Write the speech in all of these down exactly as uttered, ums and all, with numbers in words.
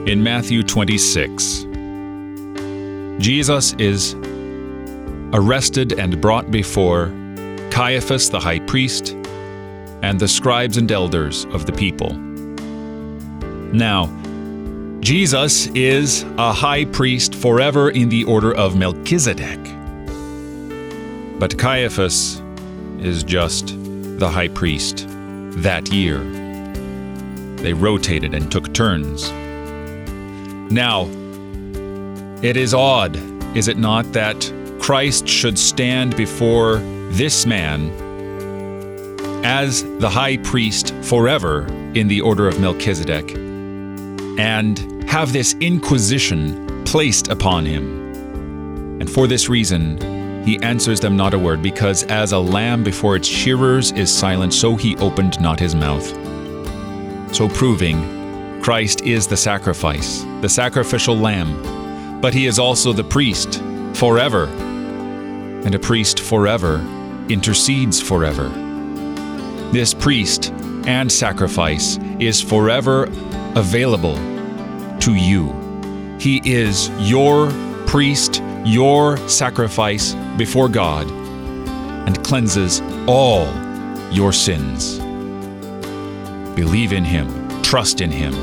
In Matthew twenty-six, Jesus is arrested and brought before Caiaphas the high priest and the scribes and elders of the people. Now, Jesus is a high priest forever in the order of Melchizedek. But Caiaphas is just the high priest that year. They rotated and took turns. Now, it is odd, is it not, that Christ should stand before this man as the high priest forever in the order of Melchizedek and have this inquisition placed upon him. And for this reason, he answers them not a word, because as a lamb before its shearers is silent, so he opened not his mouth. So proving Christ is the sacrifice, the sacrificial lamb, but he is also the priest forever, and a priest forever intercedes forever. This priest and sacrifice is forever available to you. He is your priest, your sacrifice before God, and cleanses all your sins. Believe in him. Trust in him.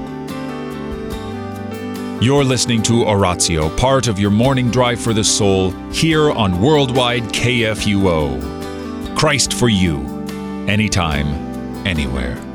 You're listening to Oratio, part of your morning drive for the soul, here on Worldwide K F U O. Christ for you, anytime, anywhere.